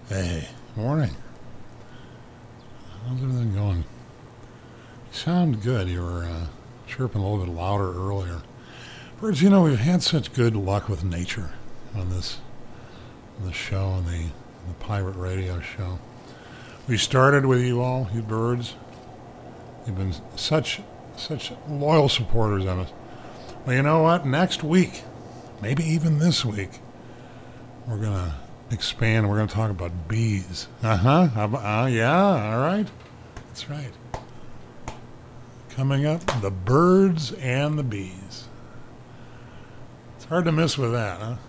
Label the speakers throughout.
Speaker 1: Hey, morning. How's everything going? You sound good. You were chirping a little bit louder earlier. Birds, we've had such good luck with nature on this show, on the pirate radio show. We started with you all, you birds. You've been such loyal supporters of us. Well, you know what? Next week, maybe even this week, we're going to expand. We're going to talk about bees. Yeah, all right. That's right. Coming up, the birds and the bees. It's hard to miss with that, huh?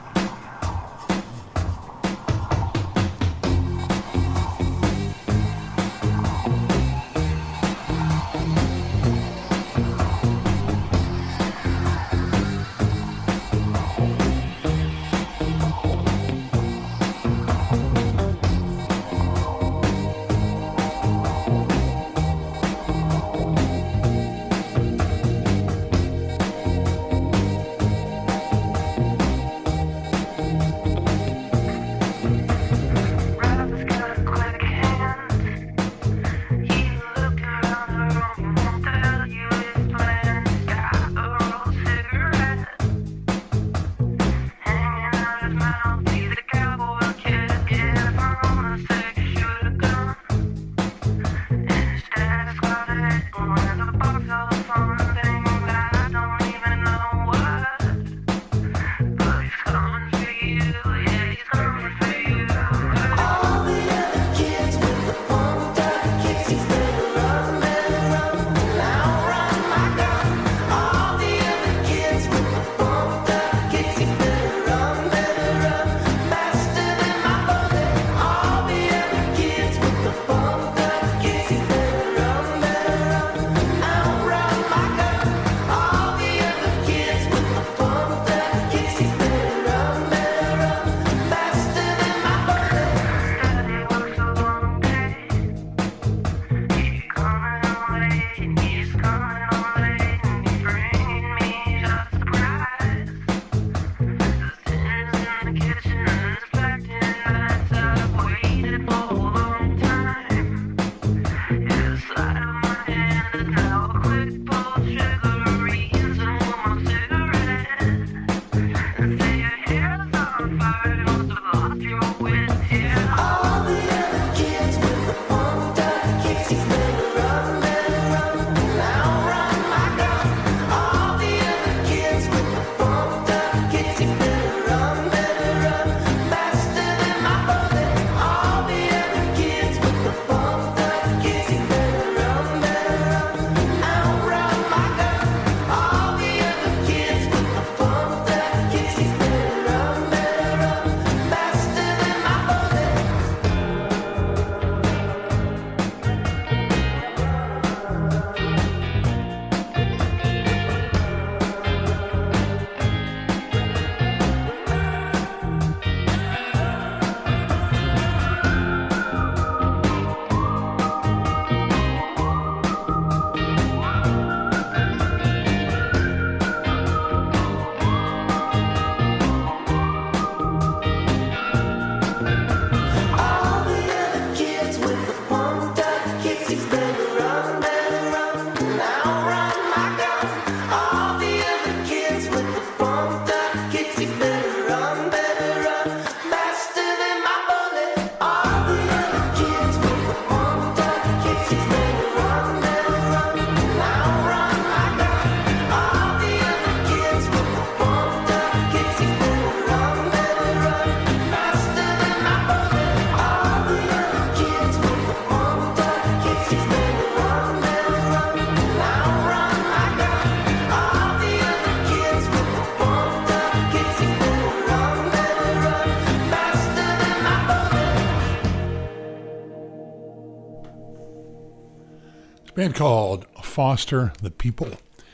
Speaker 1: Band called Foster the People.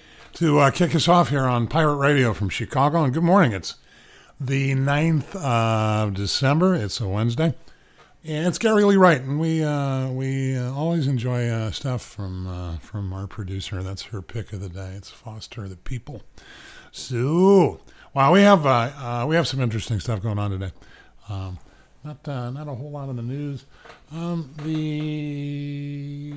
Speaker 1: To kick us off here on Pirate Radio from Chicago, and good morning. It's the 9th of December. It's a Wednesday. And it's Gary Lee Wright, and we always enjoy stuff from our producer. That's her pick of the day. It's Foster the People. So, wow, we have some interesting stuff going on today. Not a whole lot in the news. The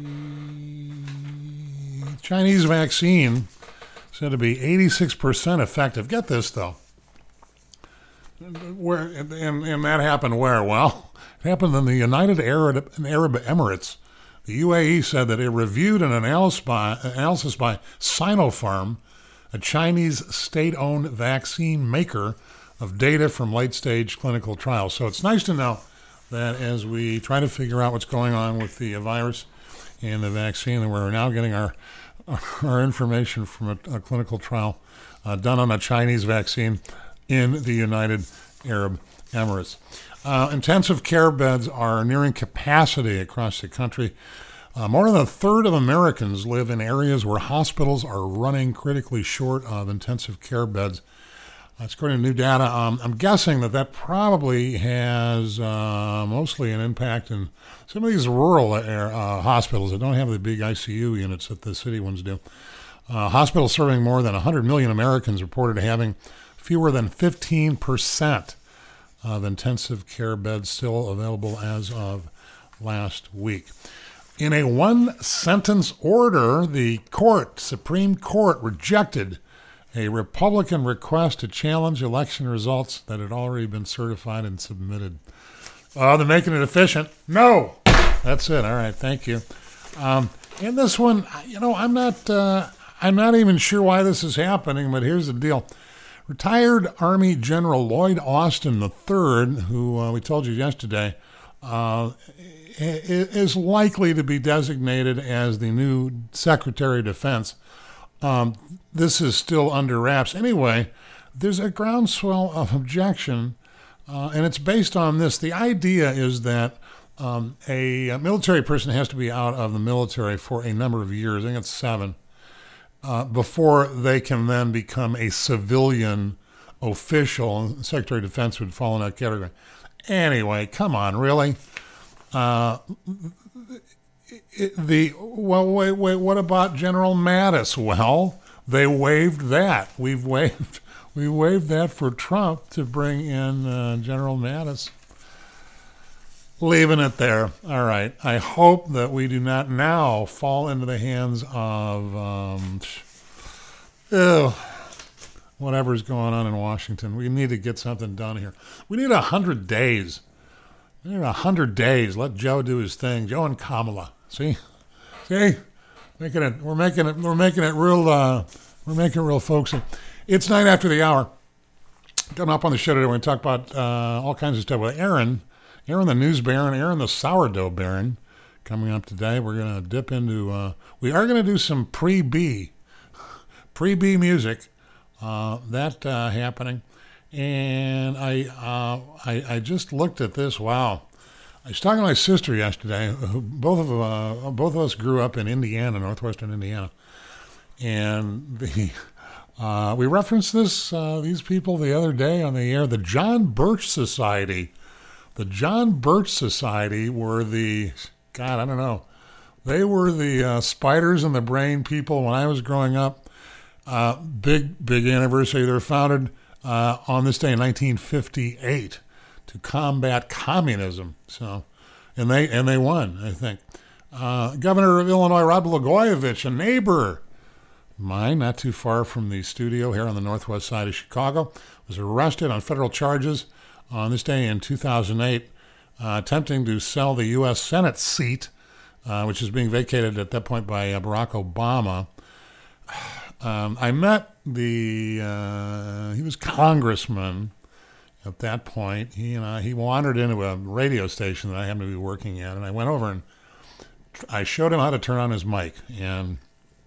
Speaker 1: Chinese vaccine said to be 86% effective. Get this, though. Where and that happened where? Well, it happened in the United Arab Emirates. The UAE said that it reviewed an analysis by Sinopharm, a Chinese state-owned vaccine maker, of data from late-stage clinical trials. So it's nice to know that as we try to figure out what's going on with the virus and the vaccine, that we're now getting our information from a clinical trial done on a Chinese vaccine in the United Arab Emirates. Intensive care beds are nearing capacity across the country. More than a third of Americans live in areas where hospitals are running critically short of intensive care beds. That's according to new data. I'm guessing that probably has mostly an impact in some of these rural hospitals that don't have the big ICU units that the city ones do. Hospitals serving more than 100 million Americans reported having fewer than 15% of intensive care beds still available as of last week. In a one-sentence order, the Supreme Court rejected a Republican request to challenge election results that had already been certified and submitted. They're making it efficient. No! That's it. All right, thank you. And this one, I'm not even sure why this is happening, but here's the deal. Retired Army General Lloyd Austin III, who we told you yesterday, is likely to be designated as the new Secretary of Defense. This is still under wraps. Anyway, there's a groundswell of objection, and it's based on this. The idea is that a military person has to be out of the military for a number of years, I think it's 7, before they can then become a civilian official. Secretary of Defense would fall in that category. Anyway, come on, really? What about General Mattis? Well, they waived that. We waived that for Trump to bring in General Mattis. Leaving it there. All right. I hope that we do not now fall into the hands of whatever's going on in Washington. We need to get something done here. We need 100 days. We need 100 days. Let Joe do his thing. Joe and Kamala. See, we're making it real folksy. It's 9 after the hour. Coming up on the show today, we're going to talk about all kinds of stuff with Aaron the news baron, Aaron the sourdough baron. Coming up today, we're going to dip into. We are going to do some pre-B music. That happening, and I just looked at this. Wow. I was talking to my sister yesterday. Both of us grew up in Indiana, northwestern Indiana, and we referenced these people the other day on the air. The John Birch Society. The John Birch Society were they were the spiders in the brain people when I was growing up. Big anniversary. They were founded on this day in 1958. To combat communism. So, and they won, I think. Governor of Illinois, Rod Blagojevich, a neighbor mine, not too far from the studio here on the northwest side of Chicago, was arrested on federal charges on this day in 2008, attempting to sell the U.S. Senate seat, which is being vacated at that point by Barack Obama. I met he was congressman. At that point, he wandered into a radio station that I happened to be working at, and I went over and I showed him how to turn on his mic. And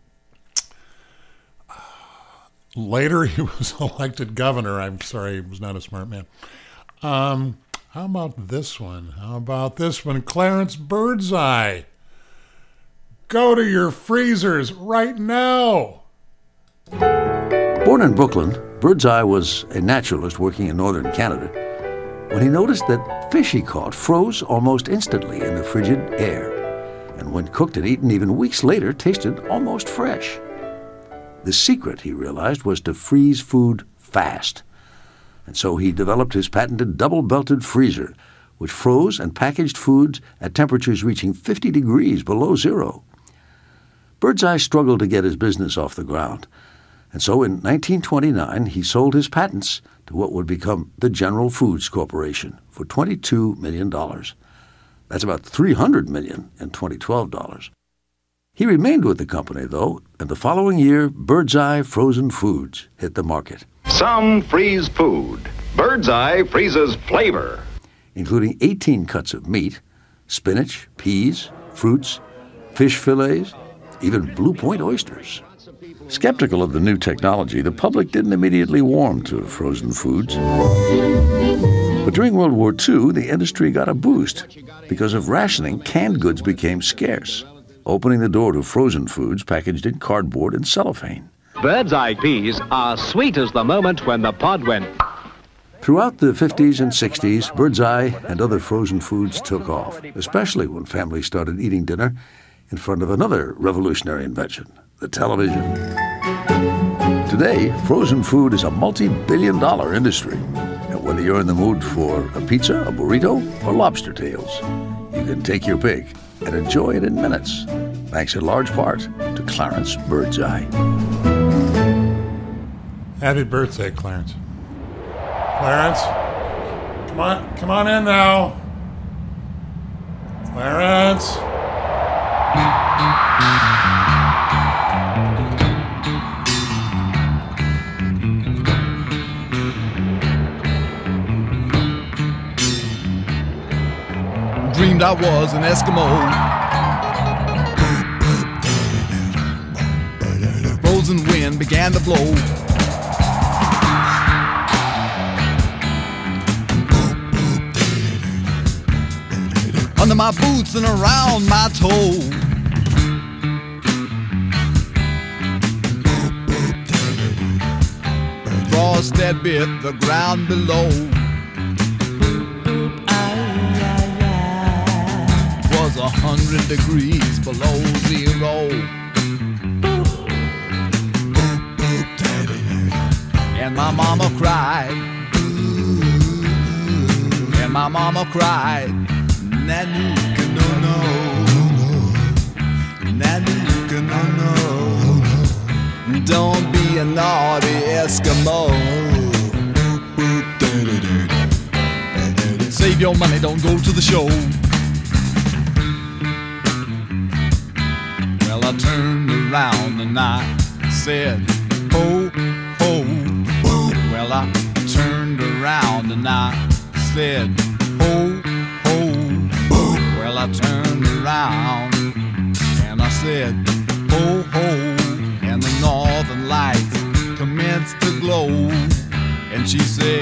Speaker 1: later, he was elected governor. I'm sorry, he was not a smart man. How about this one? Clarence Birdseye. Go to your freezers right now.
Speaker 2: Born in Brooklyn, Birdseye was a naturalist working in northern Canada when he noticed that fish he caught froze almost instantly in the frigid air, and when cooked and eaten even weeks later, tasted almost fresh. The secret, he realized, was to freeze food fast, and so he developed his patented double-belted freezer, which froze and packaged foods at temperatures reaching 50 degrees below zero. Birdseye struggled to get his business off the ground, and so in 1929 he sold his patents to what would become the General Foods Corporation for $22 million. That's about $300 million in 2012 dollars. He remained with the company, though, and the following year, Birdseye Frozen Foods hit the market.
Speaker 3: Some freeze food. Birdseye freezes flavor.
Speaker 2: Including 18 cuts of meat, spinach, peas, fruits, fish fillets, even Blue Point oysters. Skeptical of the new technology, the public didn't immediately warm to frozen foods. But during World War II, the industry got a boost. Because of rationing, canned goods became scarce, opening the door to frozen foods packaged in cardboard and cellophane.
Speaker 4: Birdseye peas are sweet as the moment when the pod went.
Speaker 2: Throughout the 50s and 60s, Birdseye and other frozen foods took off, especially when families started eating dinner in front of another revolutionary invention, the television. Today, frozen food is a multi-billion-dollar industry. And whether you're in the mood for a pizza, a burrito, or lobster tails, you can take your pick and enjoy it in minutes, thanks in large part to Clarence Birdseye.
Speaker 1: Happy birthday, Clarence. Clarence, come on in now. Clarence.
Speaker 5: Dreamed I was an Eskimo. Frozen wind began to blow. Under my boots and around my toe. Frost that bit the ground below. Was 100 degrees below zero. And my mama cried. And my mama cried. Nanuka no no. Nanuka no no. Don't be a naughty Eskimo. Save your money, don't go to the show. Well, I turned around and I said, ho, ho. Well, I turned around and I said, ho, ho. Well, I turned around and I said, ho, ho. And the northern lights commenced to glow. And she said,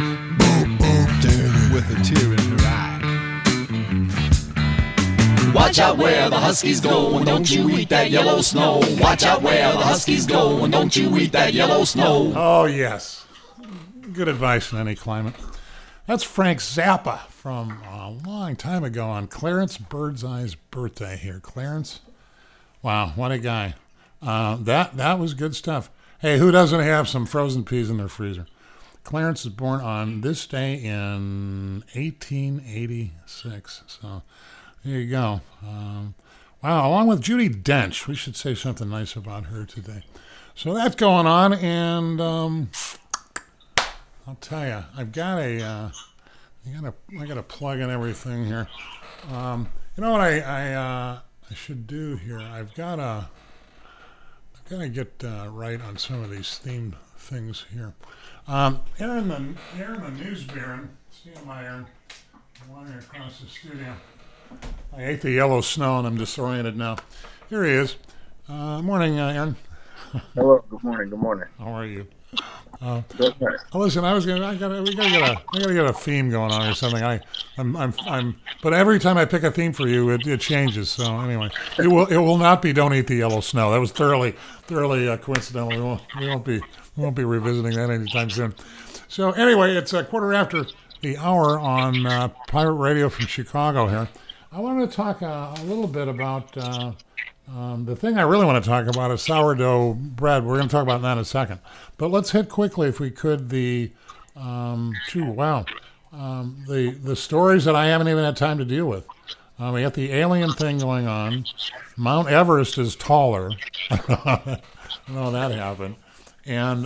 Speaker 5: with a tear in her eye, watch out where the Huskies go, and don't you eat that yellow snow. Watch out where the Huskies go, and don't you eat that yellow snow.
Speaker 1: Oh, yes. Good advice in any climate. That's Frank Zappa from a long time ago on Clarence Birdseye's birthday here. Clarence, wow, what a guy. That was good stuff. Hey, who doesn't have some frozen peas in their freezer? Clarence was born on this day in 1886. So there you go. Wow, along with Judi Dench. We should say something nice about her today. So that's going on, and I'll tell you, I've got I got to plug in everything here. You know what I should do here? I've got to get right on some of these theme things here. Here in the news baron, see him, Aaron, wandering across the studio. I ate the yellow snow and I'm disoriented now. Here he is. Morning, Aaron.
Speaker 6: Hello. Good morning. Good morning.
Speaker 1: How are you?
Speaker 6: Good morning.
Speaker 1: Listen, we gotta get a theme going on or something. But every time I pick a theme for you, it changes. So anyway, it will not be "Don't Eat the Yellow Snow." That was thoroughly coincidental. We won't be revisiting that anytime soon. So anyway, it's a quarter after the hour on Pirate Radio from Chicago here. I want to talk a little bit about the thing I really want to talk about is sourdough bread. We're going to talk about that in a second. But let's hit quickly, if we could, the wow. the stories that I haven't even had time to deal with. We got the alien thing going on. Mount Everest is taller. I don't know how that happened. And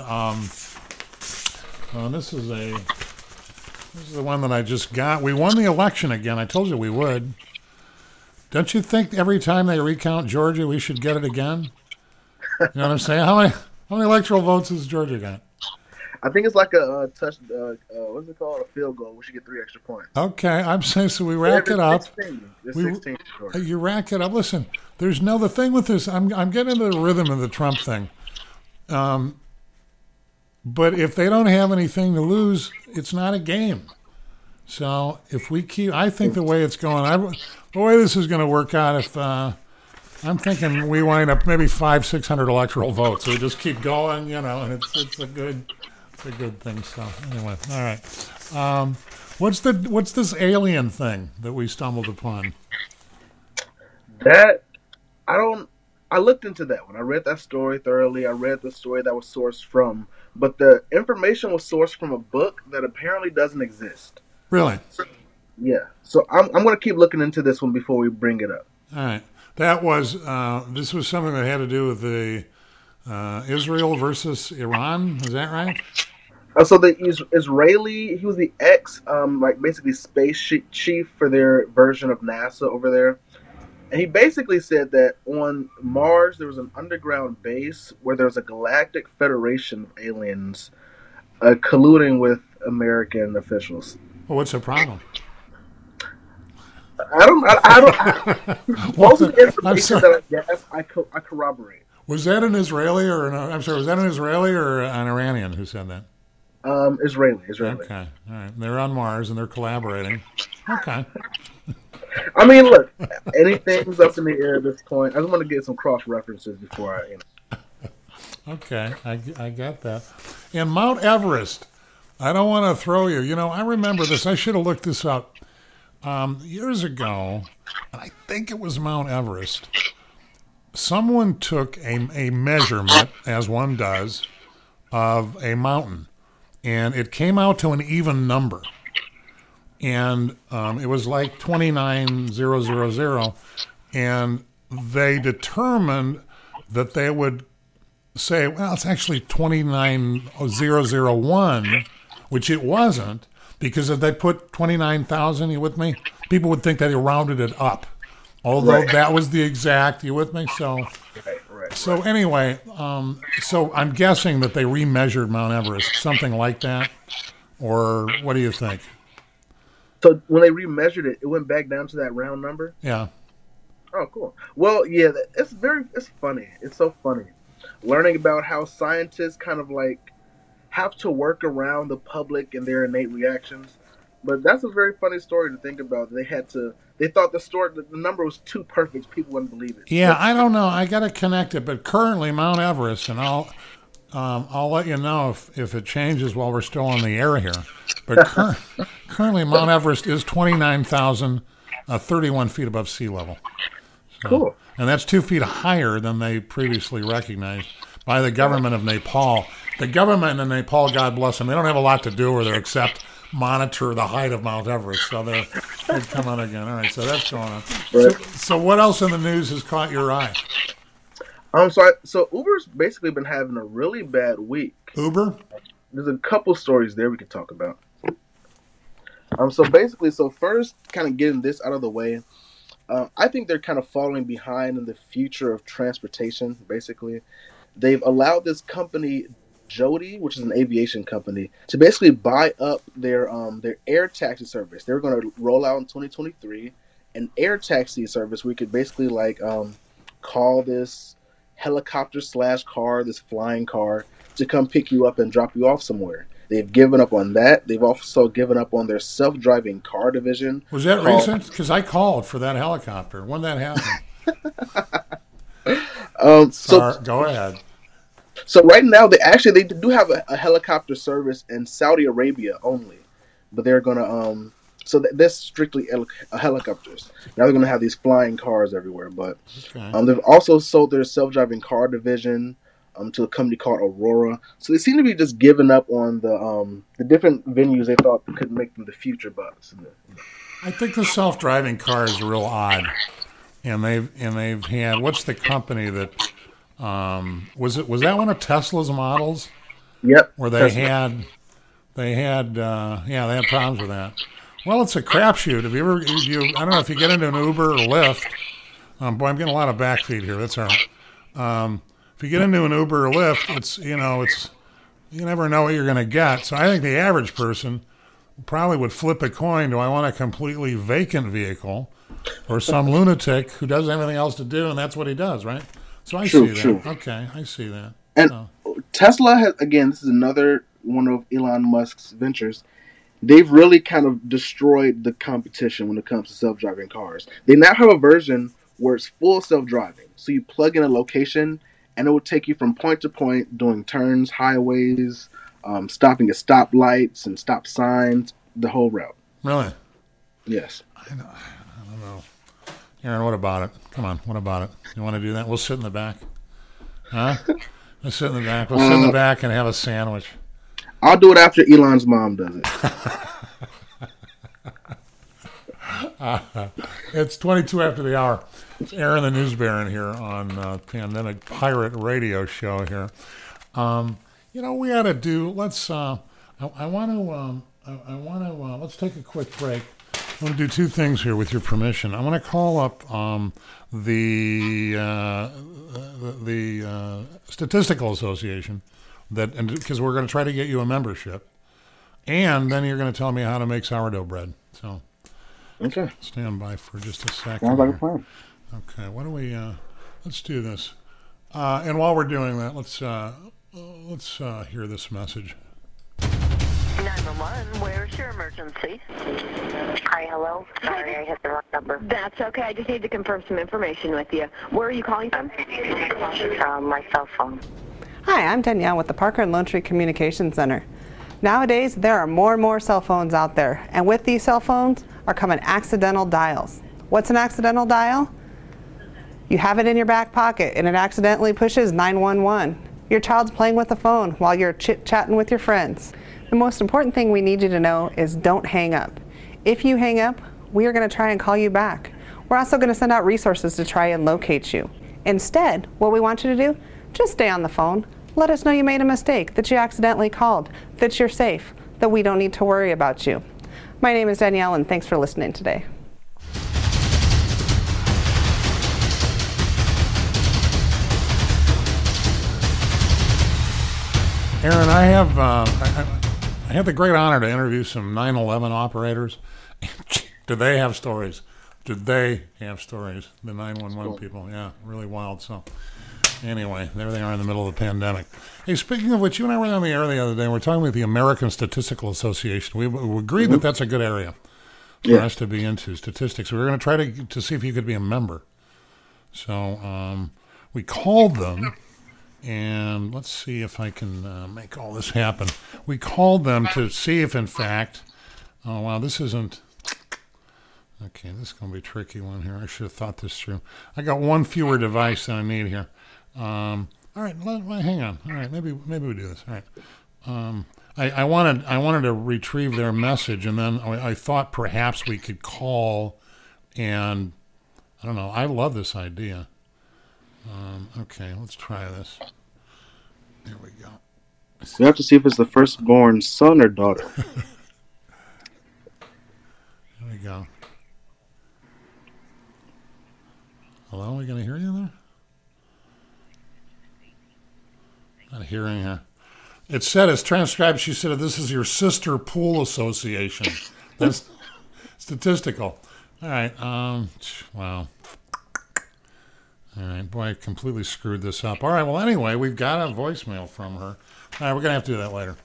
Speaker 1: this is the one that I just got. We won the election again. I told you we would. Don't you think every time they recount Georgia, we should get it again? You know what I'm saying? How many electoral votes has Georgia got?
Speaker 6: I think it's like a what's it called? A field goal. We should get 3 extra points.
Speaker 1: Okay, I'm saying so. We rack it up.
Speaker 6: 16.
Speaker 1: You rack it up. Listen, the thing with this. I'm getting into the rhythm of the Trump thing. But if they don't have anything to lose, it's not a game. So if we keep, I think the way it's going, the way this is going to work out, if I'm thinking we wind up maybe 500-600 electoral votes. So we just keep going, and it's a good thing. So anyway, all right. What's this alien thing that we stumbled upon?
Speaker 6: I looked into that one. I read that story thoroughly. I read the story that was sourced from, but the information was sourced from a book that apparently doesn't exist.
Speaker 1: Really?
Speaker 6: Yeah. So I'm going to keep looking into this one before we bring it up.
Speaker 1: All right. That was this was something that had to do with the Israel versus Iran. Is that right?
Speaker 6: So the Israeli, he was the basically space chief for their version of NASA over there. And he basically said that on Mars there was an underground base where there was a galactic federation of aliens colluding with American officials.
Speaker 1: Well, what's the problem?
Speaker 6: I don't. Most of the information that I guess I corroborate.
Speaker 1: Was that an Israeli or was that an Israeli or an Iranian who said that?
Speaker 6: Israeli.
Speaker 1: Okay, all right. They're on Mars and they're collaborating. Okay.
Speaker 6: I mean, look, anything's up in the air at this point. I just want to get some cross references before I.
Speaker 1: Okay, I got that. And Mount Everest. I don't want to throw you. I remember this. I should have looked this up. Years ago, and I think it was Mount Everest, someone took a measurement, as one does, of a mountain, and it came out to an even number. And it was like 29,000, and they determined that they would say, well, it's actually 29,001, which it wasn't, because if they put 29,000, you with me? People would think that they rounded it up, although that was the exact. You with me? So, so anyway, so I'm guessing that they remeasured Mount Everest, something like that, or what do you think?
Speaker 6: So when they remeasured it, it went back down to that round number?
Speaker 1: Yeah.
Speaker 6: Oh, cool. Well, yeah, it's funny. It's so funny. Learning about how scientists kind of have to work around the public and their innate reactions. But that's a very funny story to think about. They thought the number was too perfect. People wouldn't believe it.
Speaker 1: Yeah, I don't know. I got to connect it. But currently Mount Everest, and I'll let you know if it changes while we're still on the air here. But currently, Mount Everest is 29,031 feet above sea level. So,
Speaker 6: cool.
Speaker 1: And that's 2 feet higher than they previously recognized by the government of Nepal. The government in Nepal, God bless them, they don't have a lot to do with it except monitor the height of Mount Everest. So they've come on again. All right, so that's going on.
Speaker 6: Right.
Speaker 1: So what else in the news has caught your eye?
Speaker 6: So Uber's basically been having a really bad week.
Speaker 1: Uber?
Speaker 6: There's a couple stories there we could talk about. So first, kind of getting this out of the way, I think they're kind of falling behind in the future of transportation, basically. They've allowed this company, Jody, which is an aviation company, to basically buy up their air taxi service. They're going to roll out in 2023 an air taxi service where you could basically call this helicopter/car, this flying car, to come pick you up and drop you off somewhere. They've given up on that. They've also given up on their self-driving car division.
Speaker 1: Was that recent? Because I called for that helicopter. When that happened? Go ahead.
Speaker 6: So right now, they do have a helicopter service in Saudi Arabia only, but they're going to that's strictly helicopters. Now they're going to have these flying cars everywhere. But they've also sold their self-driving car division. to a company called Aurora. So they seem to be just giving up on the different venues they thought could make them the future buzz.
Speaker 1: I think the self-driving car is real odd, and they've had, what's the company that was that one of Tesla's models?
Speaker 6: Yep.
Speaker 1: Where they had problems with that. Well, it's a crapshoot. I don't know if you get into an Uber or Lyft. Boy, I'm getting a lot of backfeed here. That's all right. If you get into an Uber or Lyft, it's you never know what you're going to get. So I think the average person probably would flip a coin. Do I want a completely vacant vehicle or some lunatic who doesn't have anything else to do, and that's what he does, right? So I see that.
Speaker 6: True.
Speaker 1: Okay, I see that.
Speaker 6: And Tesla has, again, this is another one of Elon Musk's ventures. They've really kind of destroyed the competition when it comes to self-driving cars. They now have a version where it's full self-driving. So you plug in a location, and it will take you from point to point, doing turns, highways, stopping at stoplights and stop signs, the whole route.
Speaker 1: Really?
Speaker 6: Yes.
Speaker 1: I don't know. Aaron, what about it? Come on, what about it? You want to do that? We'll sit in the back. Huh? Let's sit in the back. We'll sit in the back and have a sandwich.
Speaker 6: I'll do it after Elon's mom does it.
Speaker 1: It's 22 after the hour. It's Aaron the News Baron here on Pandemic Pirate Radio Show here. We ought to do. Let's. I want to. Let's take a quick break. I want to do two things here, with your permission. I want to call up the Statistical Association, because we're going to try to get you a membership, and then you're going to tell me how to make sourdough bread. So,
Speaker 6: okay,
Speaker 1: stand by for just a second.
Speaker 6: Sounds like a plan.
Speaker 1: Okay, why don't we? Let's do this. And while we're doing that, let's hear this message.
Speaker 7: 911, where's your emergency?
Speaker 8: Hi, hello. Sorry, I hit the wrong number.
Speaker 7: That's okay. I just need to confirm some information with you. Where are you calling from?
Speaker 8: From my cell phone.
Speaker 9: Hi, I'm Danielle with the Parker and Lone Tree Communications Center. Nowadays, there are more and more cell phones out there, and with these cell phones are coming accidental dials. What's an accidental dial? You have it in your back pocket, and it accidentally pushes 911. Your child's playing with the phone while you're chit-chatting with your friends. The most important thing we need you to know is don't hang up. If you hang up, we are going to try and call you back. We're also going to send out resources to try and locate you. Instead, what we want you to do, just stay on the phone. Let us know you made a mistake, that you accidentally called, that you're safe, that we don't need to worry about you. My name is Danielle, and thanks for listening today.
Speaker 1: Aaron, I had the great honor to interview some 9/11 operators. Did they have stories? The 911 people, yeah, really wild. So anyway, there they are in the middle of the pandemic. Hey, speaking of which, you and I were on the air the other day. We're talking with the American Statistical Association. We agreed that that's a good area for us to be into, statistics. We were going to try to see if you could be a member. So we called them. And let's see if I can make all this happen. We called them to see if, in fact, oh, wow, this isn't, okay, this is going to be a tricky one here. I should have thought this through. I got one fewer device than I need here. All right, hang on. All right, maybe we do this. All right. I wanted to retrieve their message, and then I thought perhaps we could call, and I don't know. I love this idea. Okay, let's try this. There we go.
Speaker 6: We have to see if it's the firstborn son or daughter.
Speaker 1: There we go. Hello, are we going to hear you there? Not hearing her. It said, it's transcribed, she said, this is your sister pool association. That's statistical. All right, wow. All right, boy, I completely screwed this up. All right, well, anyway, we've got a voicemail from her. All right, we're going to have to do that later.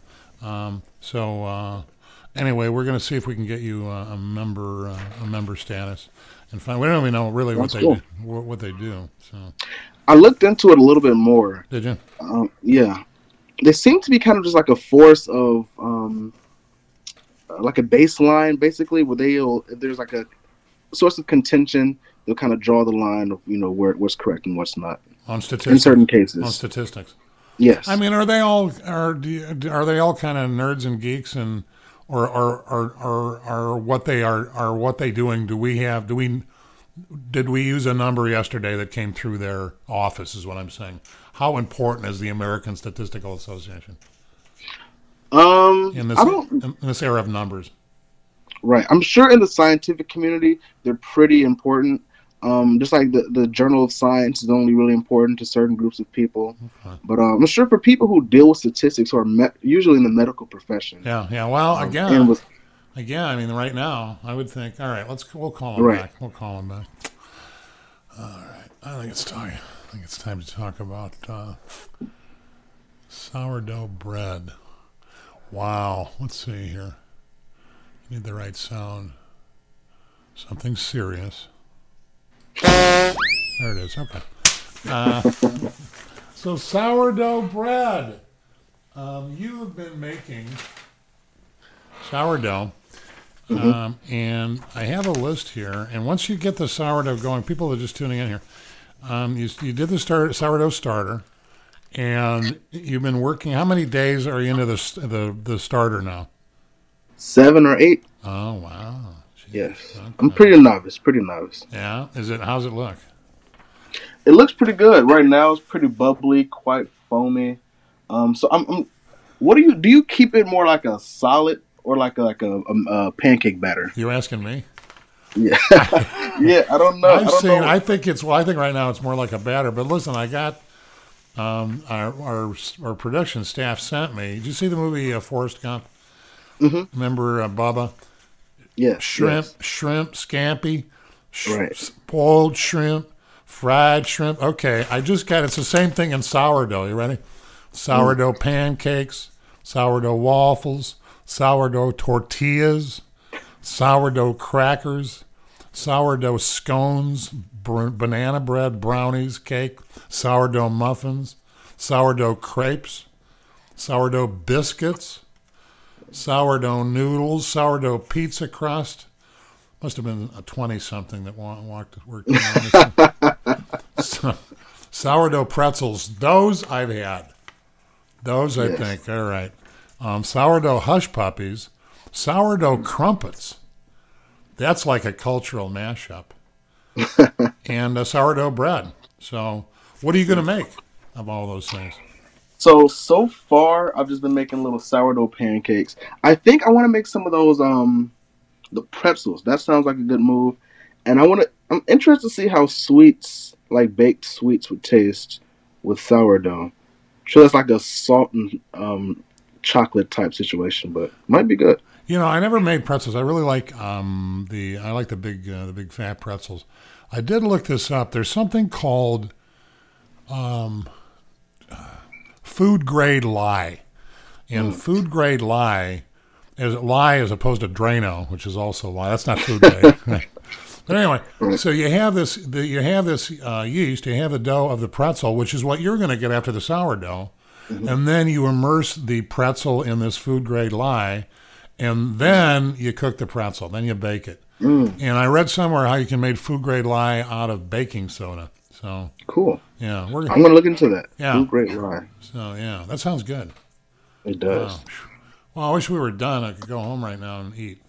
Speaker 1: Anyway, we're going to see if we can get you a member status. And find, we don't even know really what they do. So
Speaker 6: I looked into it a little bit more.
Speaker 1: Did you?
Speaker 6: Yeah. They seem to be kind of just like a force of, like a baseline, basically, where if there's like a source of contention, they'll kind of draw the line of, what's correct and what's not.
Speaker 1: On statistics.
Speaker 6: In certain cases.
Speaker 1: On statistics.
Speaker 6: Yes.
Speaker 1: I mean, are they all kind of nerds and geeks, and or what they are what they doing? Did we use a number yesterday that came through their office? Is what I'm saying. How important is the American Statistical Association in this era of numbers?
Speaker 6: Right. I'm sure in the scientific community they're pretty important. Just like the Journal of Science is only really important to certain groups of people. Okay. But I'm sure for people who deal with statistics who are usually in the medical profession.
Speaker 1: Yeah. Well, again, I mean, right now, I would think, all right, we'll call him back. We'll call him back. All right. I think it's time to talk about sourdough bread. Wow. Let's see here. Need the right sound. Something serious. There it is. Okay. So sourdough bread. You have been making sourdough. And I have a list here. And once you get the sourdough going, people are just tuning in here. You did the sourdough starter, and you've been working. How many days are you into the starter now?
Speaker 6: 7 or 8.
Speaker 1: Oh wow! Jeez.
Speaker 6: Yes, okay. I'm pretty novice.
Speaker 1: Yeah, how's it look?
Speaker 6: It looks pretty good right now. It's pretty bubbly, quite foamy. So I'm. What do you keep it more like a solid or like a pancake batter?
Speaker 1: You asking me?
Speaker 6: Yeah, yeah. I don't know.
Speaker 1: I think right now it's more like a batter. But listen, I got our production staff sent me. Did you see the movie Forrest Gump? Mm-hmm. Remember Bubba?
Speaker 6: Yeah.
Speaker 1: Shrimp, scampi, boiled shrimp, fried shrimp. Okay, it's the same thing in sourdough. You ready? Sourdough pancakes, sourdough waffles, sourdough tortillas, sourdough crackers, sourdough scones, banana bread, brownies, cake, sourdough muffins, sourdough crepes, sourdough biscuits, sourdough noodles, sourdough pizza crust. Must have been a 20-something that worked on this. Sourdough pretzels. Those I've had. Those I think. All right. Sourdough hush puppies. Sourdough crumpets. That's like a cultural mashup. And sourdough bread. So what are you going to make of all those things?
Speaker 6: So far, I've just been making little sourdough pancakes. I think I want to make some of those, the pretzels. That sounds like a good move. And I'm interested to see how sweets, like baked sweets, would taste with sourdough. Sure, that's like a salt and chocolate type situation, but might be good.
Speaker 1: I never made pretzels. I really like the big fat pretzels. I did look this up. There's something called food grade lye, and food grade lye is lye as opposed to Drano, which is also lye. That's not food grade. But anyway, so you have this yeast. You have the dough of the pretzel, which is what you're going to get after the sourdough, and then you immerse the pretzel in this food grade lye, and then you cook the pretzel. Then you bake it. And I read somewhere how you can make food grade lye out of baking soda. So
Speaker 6: cool.
Speaker 1: Yeah,
Speaker 6: I'm going to look into that.
Speaker 1: Yeah,
Speaker 6: food grade lye.
Speaker 1: So yeah, that sounds good.
Speaker 6: It does.
Speaker 1: Wow. Well, I wish we were done. I could go home right now and eat.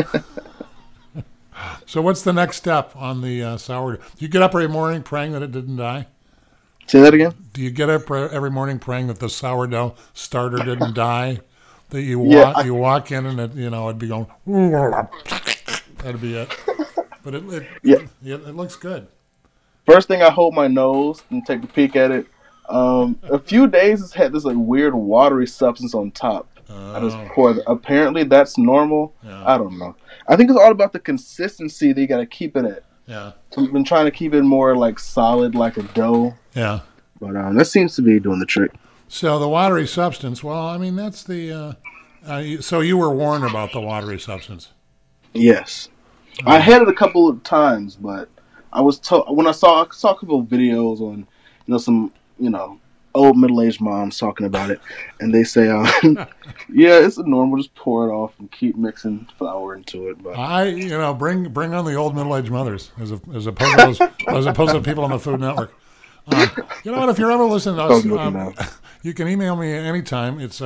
Speaker 1: So what's the next step on the sourdough? Do you get up every morning praying that it didn't die?
Speaker 6: Say that again?
Speaker 1: Do you get up every morning praying that the sourdough starter didn't die? That you walk in and it'd be going. That'd be it. But it looks good.
Speaker 6: First thing, I hold my nose and take a peek at it. A few days it's had this like weird watery substance on top. I just pour it. Apparently that's normal. Yeah. I don't know. I think it's all about the consistency that you got to keep it at.
Speaker 1: Yeah.
Speaker 6: So I've been trying to keep it more like solid, like a dough.
Speaker 1: Yeah.
Speaker 6: But that seems to be doing the trick.
Speaker 1: So the watery substance. Well, I mean that's the. So you were warned about the watery substance.
Speaker 6: Yes, I had it a couple of times, but I was told when I saw a couple of videos on, some old middle-aged moms talking about it, and they say, yeah, it's normal, just pour it off and keep mixing flour into it. But
Speaker 1: bring on the old middle-aged mothers as opposed to people on the Food Network. You know what? If you're ever listening to us, You can email me anytime. It's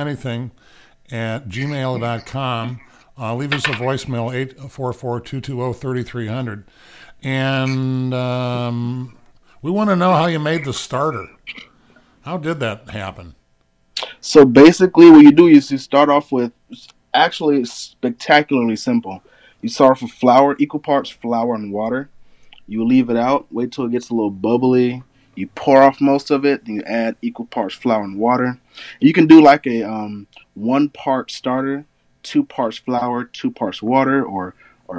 Speaker 1: radioanything@gmail.com. Leave us a voicemail, 844-220-3300. And we want to know how you made the starter. How did that happen?
Speaker 6: So basically what you do is you start off with, actually it's spectacularly simple. You start off with flour, equal parts flour and water. You leave it out, wait till it gets a little bubbly. You pour off most of it, then you add equal parts flour and water. You can do like a 1 part starter, 2 parts flour, 2 parts water, or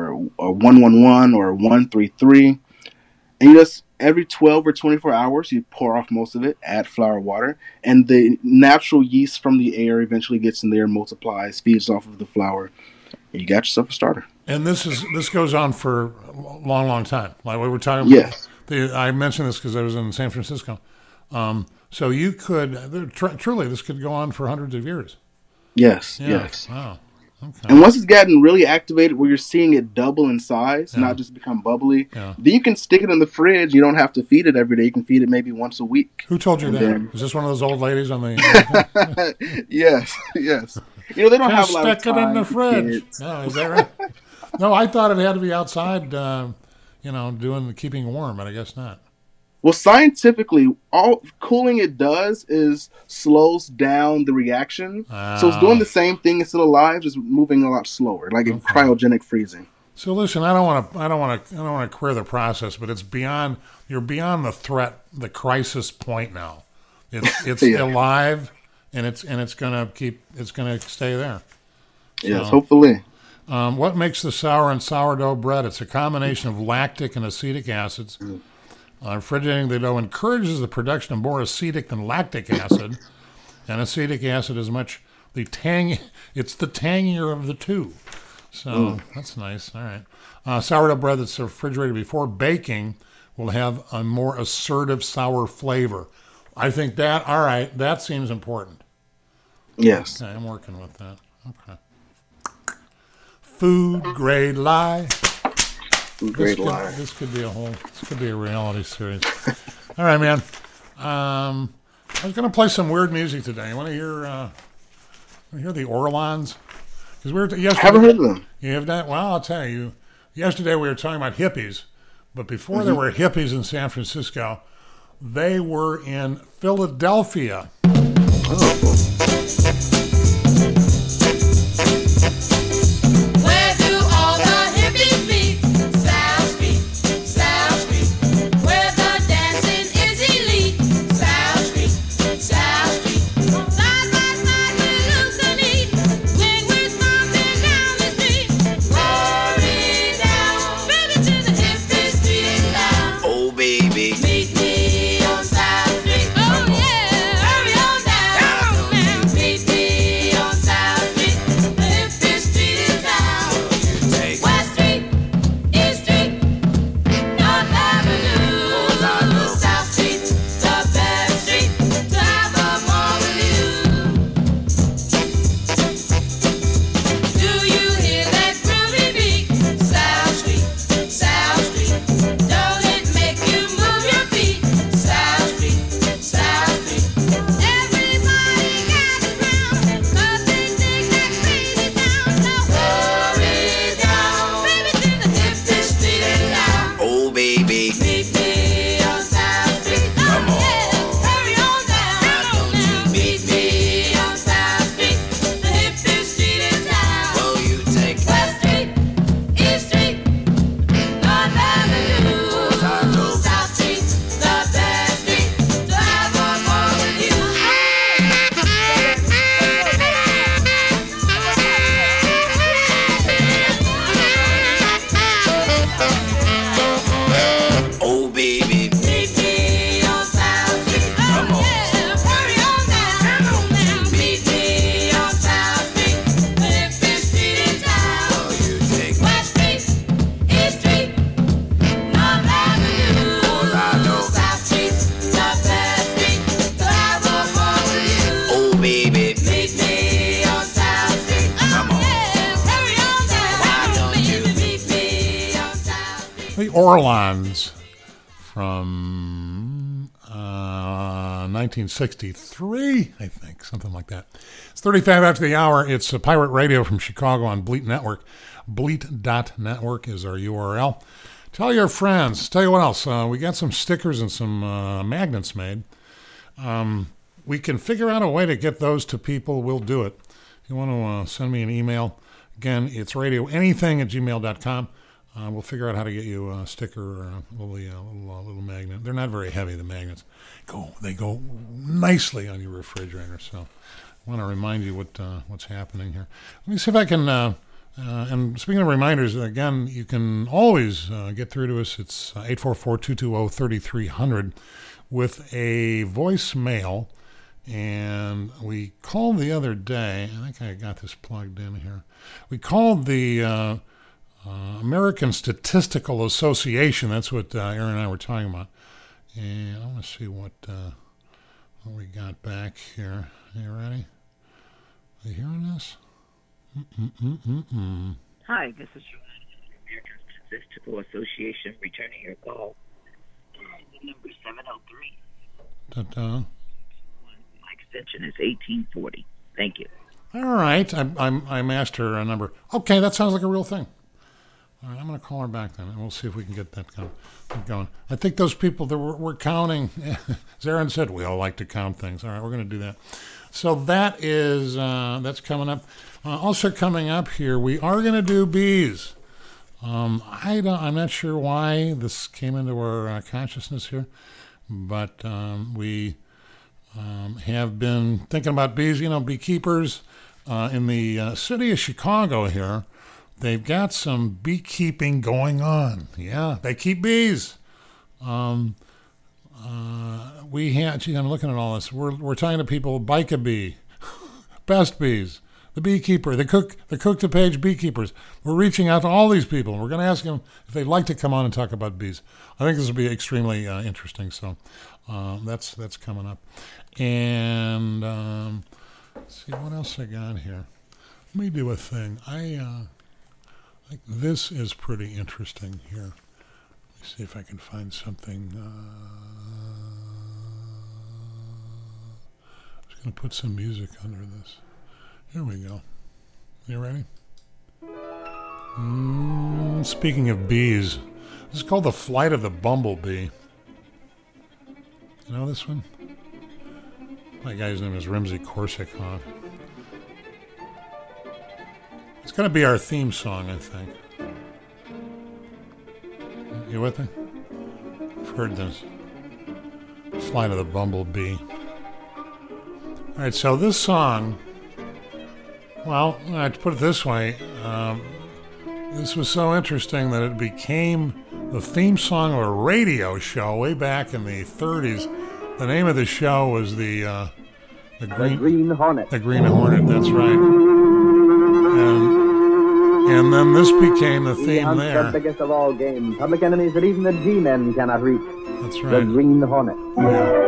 Speaker 6: 1-1-1 or 1-3-3. And you just, every 12 or 24 hours, you pour off most of it, add flour, water, and the natural yeast from the air eventually gets in there, multiplies, feeds off of the flour, and you got yourself a starter.
Speaker 1: And this goes on for a long, long time. Like we were talking about.
Speaker 6: Yes.
Speaker 1: I mentioned this because I was in San Francisco. So you could, truly, this could go on for hundreds of years.
Speaker 6: Yes,
Speaker 1: Yeah.
Speaker 6: yes.
Speaker 1: Wow. Okay.
Speaker 6: And once it's gotten really activated where you're seeing it double in size, not just become bubbly, then you can stick it in the fridge. You don't have to feed it every day. You can feed it maybe once a week.
Speaker 1: Who told you
Speaker 6: And
Speaker 1: that?
Speaker 6: then-
Speaker 1: Is this one of those old ladies on the...
Speaker 6: Yes, yes. You know, they don't have a lot of
Speaker 1: stick
Speaker 6: time
Speaker 1: it in the
Speaker 6: for
Speaker 1: fridge.
Speaker 6: kids.
Speaker 1: No, is that right? No, I thought it had to be outside, keeping warm, but I guess not.
Speaker 6: Well, scientifically, all cooling it does is slows down the reaction. So it's doing the same thing, it's still alive, just moving a lot slower, like in cryogenic freezing.
Speaker 1: So listen, I don't want to queer the process, but you're beyond the threat, the crisis point now. It's alive, and it's gonna stay there.
Speaker 6: Yes, hopefully.
Speaker 1: What makes the sour and sourdough bread? It's a combination of lactic and acetic acids. Refrigerating the dough encourages the production of more acetic than lactic acid, and acetic acid is it's the tangier of the two. So that's nice. All right. Sourdough bread that's refrigerated before baking will have a more assertive sour flavor. I think that seems important.
Speaker 6: Yes.
Speaker 1: Okay, I'm working with that. Okay. Food grade lie.
Speaker 6: Great lie.
Speaker 1: This could be a reality series. All right, man. I was going to play some weird music today. You want to hear the Orlons? Because
Speaker 6: I haven't heard of them.
Speaker 1: You have not? Well, I'll tell you. Yesterday we were talking about hippies, but before there were hippies in San Francisco, they were in Philadelphia. The Orlons from 1963, I think, something like that. It's 35 after the hour. It's a pirate radio from Chicago on Bleat Network. Bleat.network is our URL. Tell your friends. Tell you what else. We got some stickers and some magnets made. We can figure out a way to get those to people. We'll do it. If you want to send me an email, again, it's radioanything@gmail.com. We'll figure out how to get you a sticker or a little magnet. They're not very heavy, the magnets. They go nicely on your refrigerator. So I want to remind you what's happening here. Let me see if I can, and speaking of reminders, again, you can always get through to us. It's 844-220-3300 with a voicemail. And we called the other day, I think I got this plugged in here. We called the American Statistical Association. That's what Aaron and I were talking about. And I want to see what we got back here. Are you ready? Are you hearing this?
Speaker 10: Hi, this is American Statistical Association returning your call. Number 703.
Speaker 1: Ta-ta.
Speaker 10: Extension is 1840. Thank you.
Speaker 1: All right. I asked her a number. Okay, that sounds like a real thing. All right, I'm going to call her back then, and we'll see if we can get that going. I think those people that we're counting, as Aaron said, we all like to count things. All right, we're going to do that. So that is that's coming up. Also coming up here, we are going to do bees. I'm not sure why this came into our consciousness here, but we have been thinking about bees. Beekeepers in the city of Chicago here, they've got some beekeeping going on. Yeah, they keep bees. I'm looking at all this. We're talking to people, Bike a Bee, Best Bees, the Beekeeper, the Cook to Page Beekeepers. We're reaching out to all these people. We're going to ask them if they'd like to come on and talk about bees. I think this will be extremely interesting. So that's coming up. And let's see what else I got here. Let me do a thing. I think this is pretty interesting here. Let me see if I can find something. I'm just going to put some music under this. Here we go. You ready? Speaking of bees, this is called The Flight of the Bumblebee. You know this one? My guy's name is Rimsky-Korsakov. It's going to be our theme song, I think. You with me? I've heard this. Flight of the Bumblebee. All right, so this song, well, I have to put it this way. This was so interesting that it became the theme song of a radio show way back in the 30s. The name of the show was the Green Hornet. The Green Hornet, that's right. And then this became the theme there.
Speaker 11: The biggest of all games. Public enemies that even the G-men cannot reach.
Speaker 1: That's right.
Speaker 11: The Green Hornet.
Speaker 1: Yeah.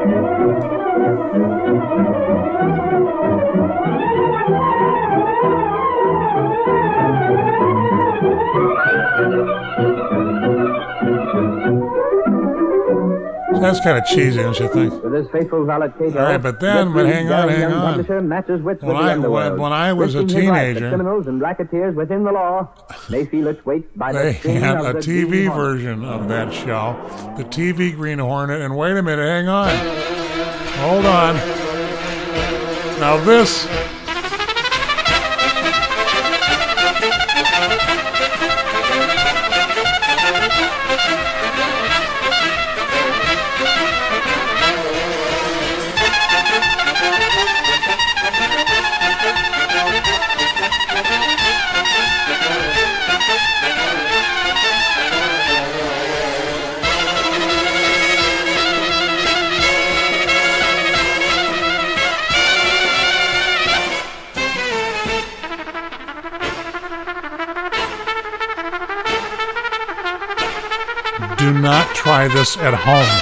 Speaker 1: That's kind of cheesy, don't you think?
Speaker 11: With his faithful valet Cato,
Speaker 1: all right, but hang on. When I was a teenager,
Speaker 11: criminals and racketeers within the law may feel its weight by
Speaker 1: they
Speaker 11: the
Speaker 1: had a TV version of that show, the TV Green Hornet. And wait a minute, hang on, hold on. Now this. Do not try this at home.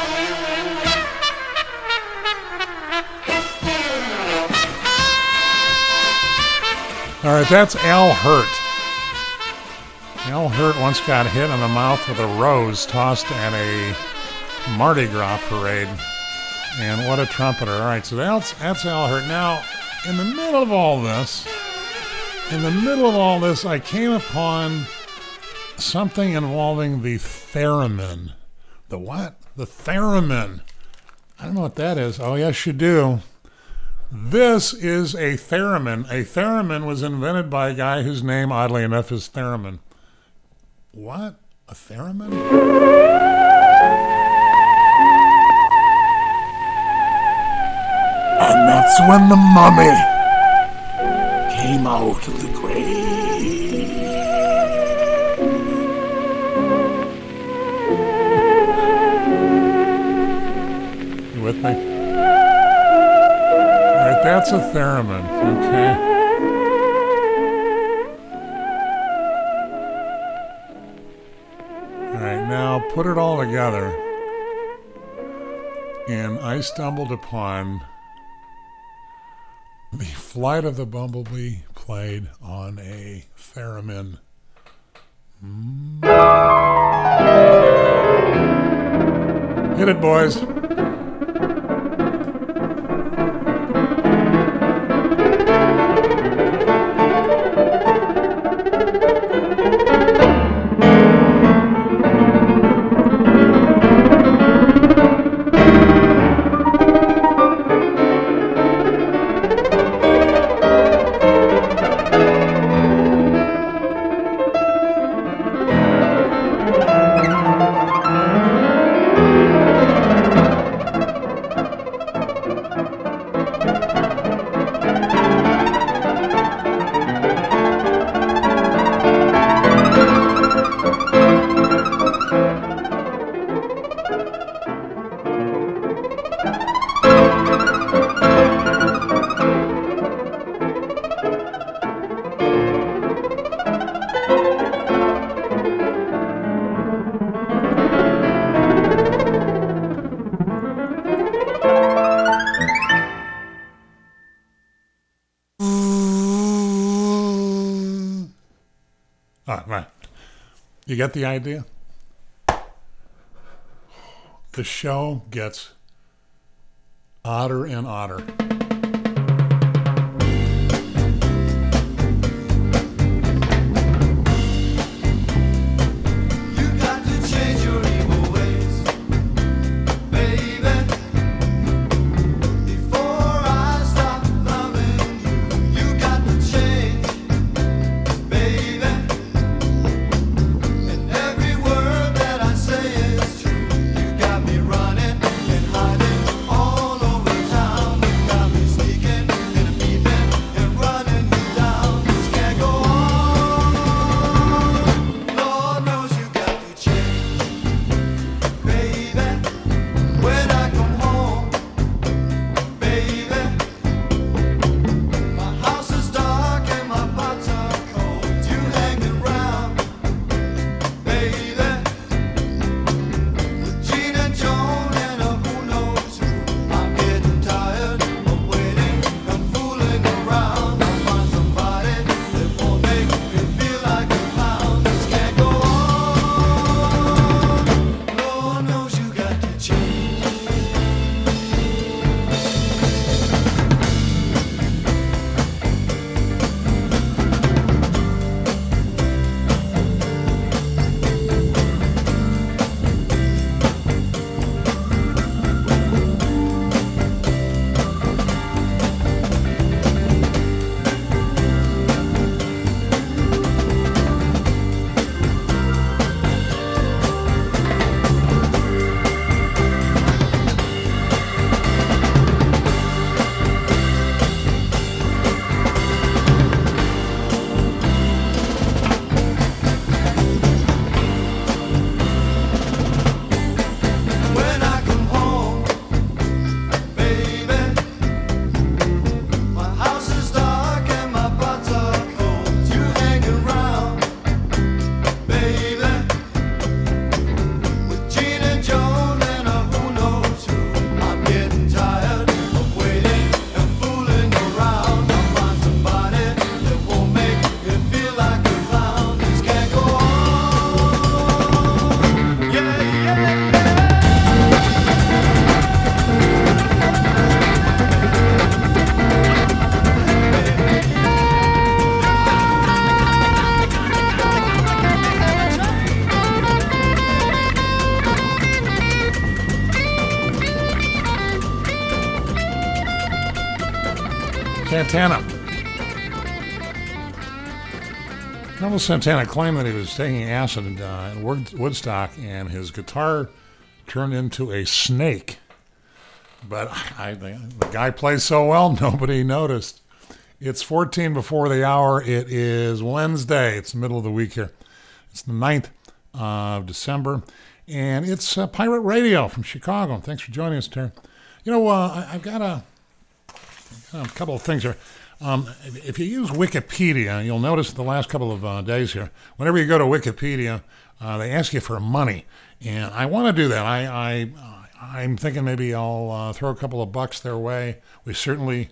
Speaker 1: All right, that's Al Hurt. Al Hurt once got hit in the mouth with a rose tossed at a Mardi Gras parade. And what a trumpeter. All right, so that's Al Hirt. Now, in the middle of all this, I came upon something involving the theremin. The what? The theremin. I don't know what that is. Oh, yes, you do. This is a theremin. A theremin was invented by a guy whose name, oddly enough, is Theremin. What? A theremin?
Speaker 12: And that's when the mummy came out of the grave.
Speaker 1: You with me? All right, that's a theremin. Okay. All right, now put it all together. And I stumbled upon The Flight of the Bumblebee played on a theremin. Hit it, boys. Right. You get the idea? The show gets odder and odder.
Speaker 13: All over town, got me
Speaker 1: Santana. Carlos Santana claimed that he was taking acid in Woodstock and his guitar turned into a snake. But the guy plays so well, nobody noticed. It's 14 before the hour. It is Wednesday. It's the middle of the week here. It's the 9th of December. And it's Pirate Radio from Chicago. Thanks for joining us, Terry. You know, I've got a couple of things here. If you use Wikipedia, you'll notice the last couple of days here, whenever you go to Wikipedia, they ask you for money. And I want to do that. I'm thinking maybe I'll throw a couple of bucks their way. We certainly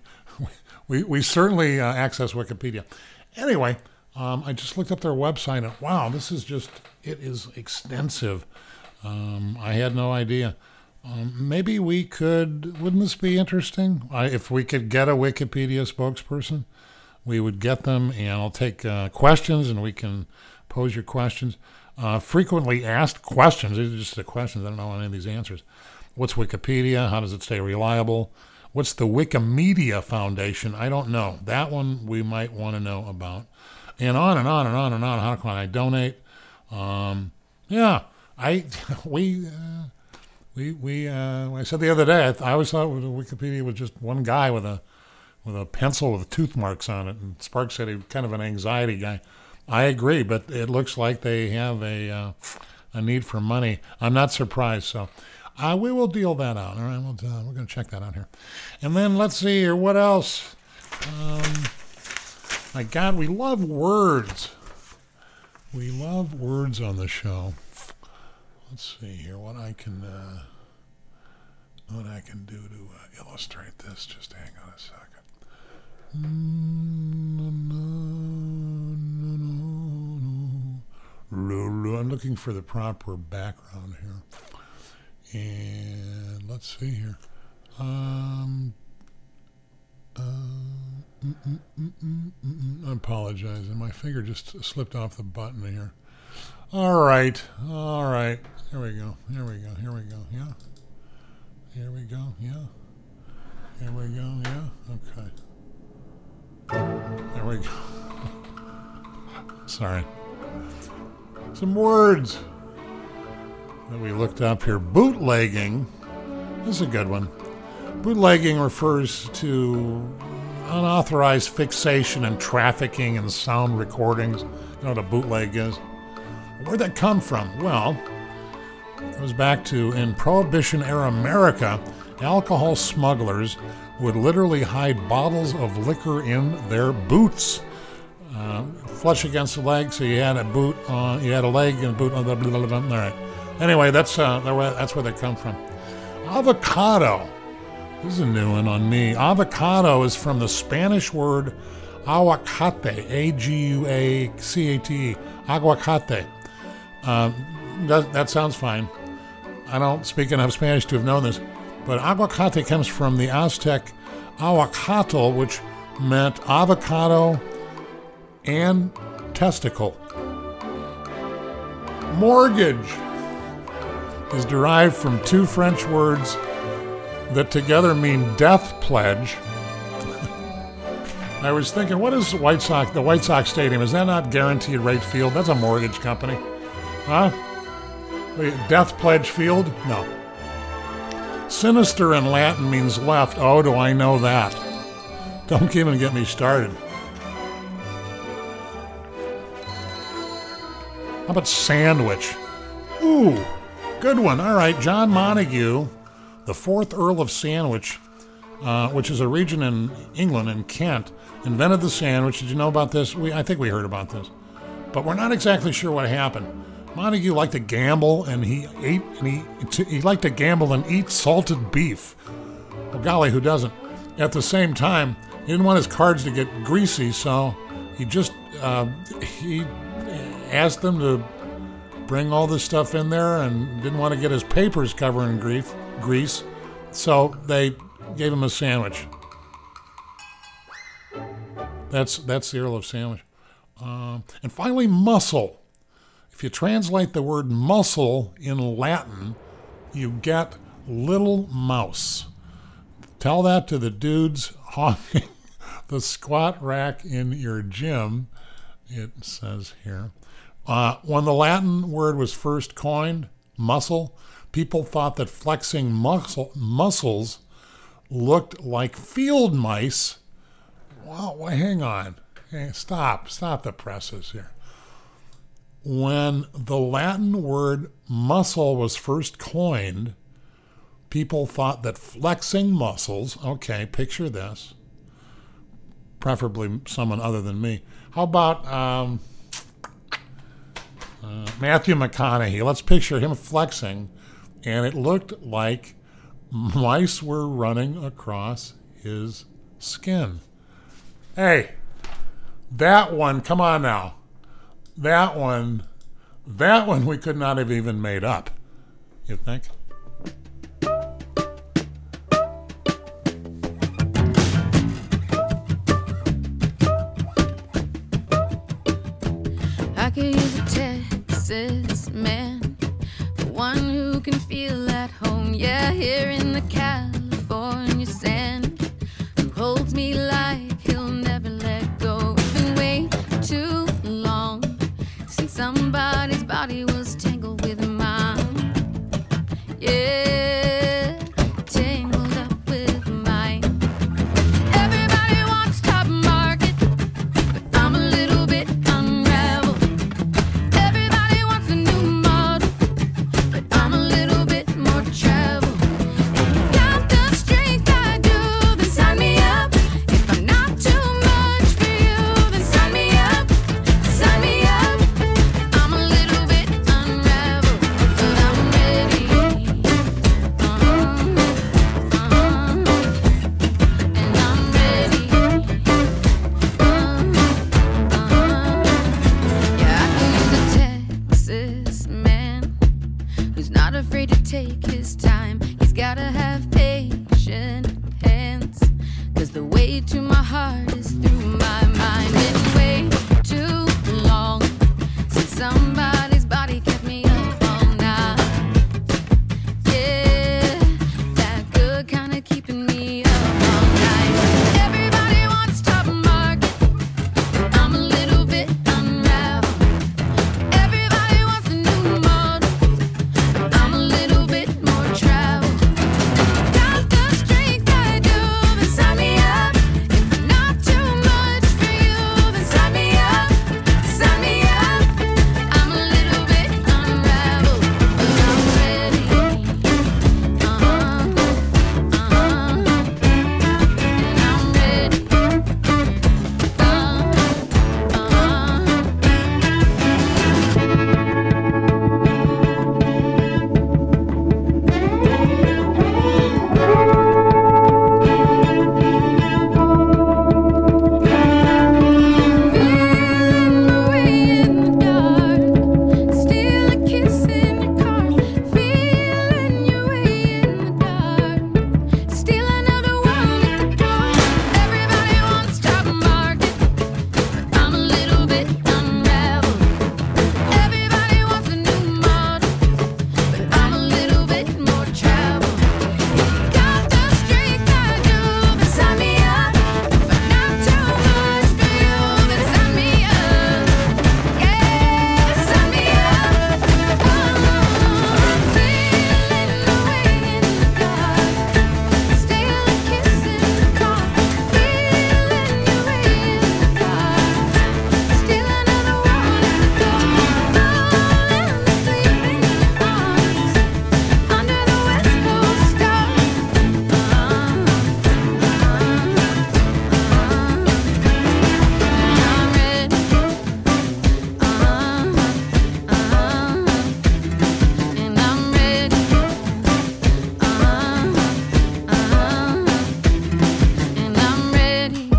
Speaker 1: access Wikipedia. Anyway, I just looked up their website and wow, it is extensive. I had no idea. Maybe wouldn't this be interesting? If we could get a Wikipedia spokesperson, we would get them, and I'll take questions, and we can pose your questions. Frequently asked questions, these are just the questions, I don't know any of these answers. What's Wikipedia? How does it stay reliable? What's the Wikimedia Foundation? I don't know. That one we might want to know about. And on and on and on and on. How can I donate? I said the other day, I always thought Wikipedia was just one guy with a pencil with tooth marks on it. And Sparks said he was kind of an anxiety guy. I agree, but it looks like they have a need for money. I'm not surprised. So we will deal that out. All right, we're going to check that out here. And then let's see here. What else? My God, we love words. We love words on the show. Let's see here what I can do to illustrate this. Just hang on a second. I'm looking for the proper background here. And let's see here. I apologize. My finger just slipped off the button here. All right. Here we go. Yeah. Here we go. Yeah. Here we go. Yeah. Okay. There we go. Sorry. Some words that we looked up here. Bootlegging. This is a good one. Bootlegging refers to unauthorized fixation and trafficking in sound recordings. You know what a bootleg is? Where'd that come from? Well, it goes back to in Prohibition-era America, alcohol smugglers would literally hide bottles of liquor in their boots. Flush against the leg, so you had a boot on, you had a leg and a boot on the blah, blah, blah. All right. Anyway, that's where they come from. Avocado. This is a new one on me. Avocado is from the Spanish word aguacate, A-G-U-A-C-A-T-E, aguacate. That sounds fine. I don't speak enough Spanish to have known this, but aguacate comes from the Aztec aguacatl, which meant avocado and testicle. Mortgage is derived from two French words that together mean death pledge. I was thinking, what is the White Sox Stadium? Is that not Guaranteed Rate Field? That's a mortgage company. Huh? Death Pledge Field? No. Sinister in Latin means left. Oh, do I know that? Don't even get me started. How about sandwich? Ooh, good one. All right, John Montagu, the 4th Earl of Sandwich, which is a region in England, in Kent, invented the sandwich. Did you know about this? I think we heard about this. But we're not exactly sure what happened. Montagu liked to gamble, and he liked to gamble and eat salted beef. Well, golly, who doesn't? At the same time, he didn't want his cards to get greasy, so he just he asked them to bring all this stuff in there, and didn't want to get his papers covered in grease, so they gave him a sandwich. That's the Earl of Sandwich. And finally, muscle. If you translate the word muscle in Latin, you get little mouse. Tell that to the dudes hawking the squat rack in your gym, it says here. When the Latin word was first coined, muscle, people thought that flexing muscles looked like field mice. Wow, hang on. Hey, stop the presses here. When the Latin word muscle was first coined, people thought that flexing muscles, okay, picture this, preferably someone other than me. How about Matthew McConaughey? Let's picture him flexing, and it looked like mice were running across his skin. Hey, that one, come on now. That one we could not have even made up, you think?
Speaker 13: I could use a Texas man, the one who can feel at home, yeah, here in the California sand, who holds me like he'll never let go. It's been way too long since somebody's body was tangled with mine, yeah, tangled up with mine. Everybody wants top market, but I'm a little bit unraveled. Everybody wants a new model, but I'm a little bit more travel. If you got the strength I do, then sign me up. If I'm not too much for you, then sign me up. Sign me up. I'm a little bit unraveled, but I'm ready. And I'm ready. Yeah, I can use a Texas man who's not afraid to take his time. He's gotta have patient hands, 'cause the way to my heart is through my mind. It's way too long since somebody's body kept me up all night. Yeah, that good kind of keeping me up all night. Everybody wants top market, but I'm a little bit unraveled. Everybody wants a new model, but I'm a little bit more travel. Got the strength I do, then sign me up. If I'm not too much for you, then sign me up. Sign me up. I'm a little bit unraveled, but I'm ready. And I'm still a kiss in your car, feeling your way in the dark, still another one at the door. Everybody wants top market, but I'm a little bit unraveled. Everybody wants a new model, but I'm a little bit more travel. Got the strength I do, then sign me up. If I'm not too much for you, then sign me up. Yeah, sign me up. Feeling the way in the dark, still a kiss in the car, feeling your way in the dark, still another one at the door. Falling asleep in your arms under the West Coast stars. I'm ready. And I'm ready. And I'm ready.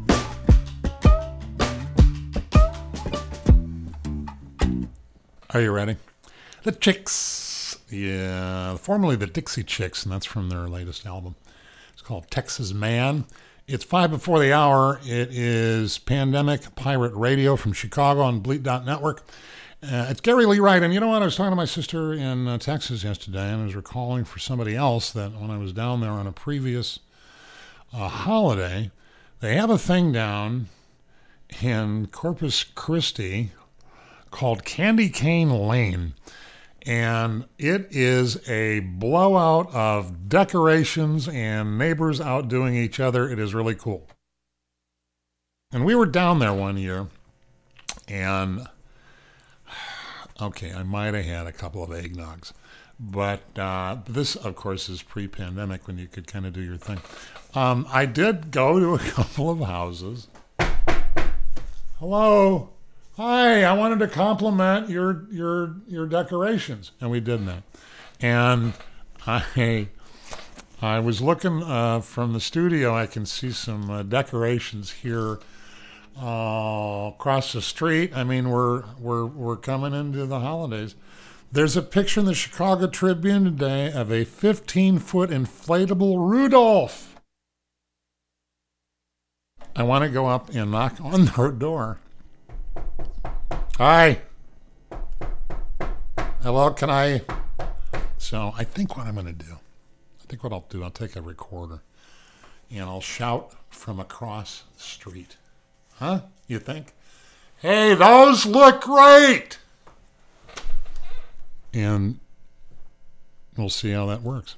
Speaker 1: Are you ready? The Chicks. Yeah, formerly the Dixie Chicks, and that's from their latest album. It's called Texas Man. It's 5 before the hour. It is Pandemic Pirate Radio from Chicago on Bleat.network. It's Gary Lee Wright. And you know what? I was talking to my sister in Texas yesterday, and I was recalling for somebody else that when I was down there on a previous holiday, They have a thing down in Corpus Christi called Candy Cane Lane. And it is a blowout of decorations and neighbors outdoing each other. It is really cool. And we were down there one year, and okay, I might have had a couple of eggnogs. But this, of course, is pre-pandemic when you could kind of do your thing. I did go to a couple of houses. Hello. Hi, I wanted to compliment your decorations. And we did that. And I was looking from the studio. I can see some decorations here across the street. I mean, we're coming into the holidays. There's a picture in the Chicago Tribune today of a 15-foot inflatable Rudolph. I want to go up and knock on their door. Hi. Hello, can I? So I think what I'm going to do, I'll take a recorder and I'll shout from across the street. Huh? You think? Hey, those look great! And we'll see how that works.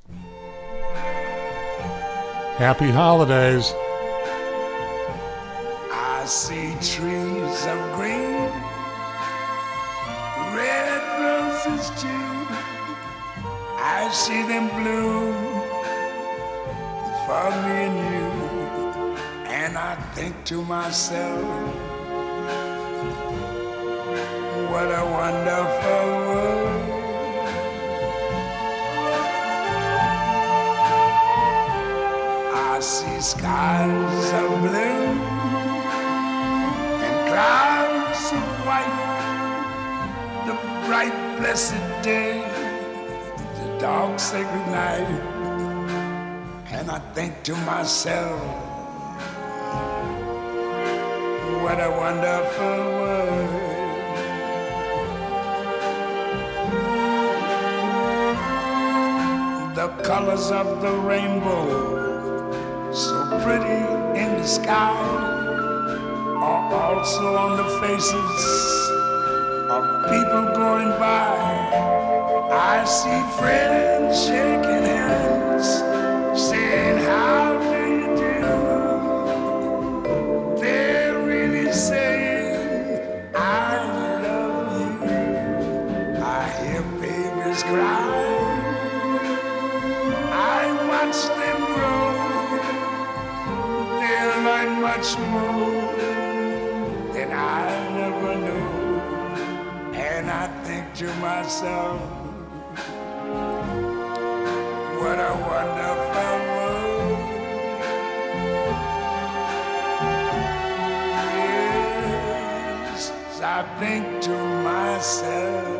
Speaker 1: Happy holidays.
Speaker 12: I see trees of green, red roses too. I see them bloom for me and you. And I think to myself, what a wonderful world. I see skies of blue and clouds of white, the bright blessed day, the dark sacred night. And I think to myself, what a wonderful world. The colors of the rainbow, so pretty in the sky, are also on the faces of people going by. I see friends shaking hands, saying, how do you do? They're really saying, I love you. I hear babies cry. I watch them grow. They'll learn much more than I never knew. And I think to myself, what a wonderful world. Yes, I think to myself,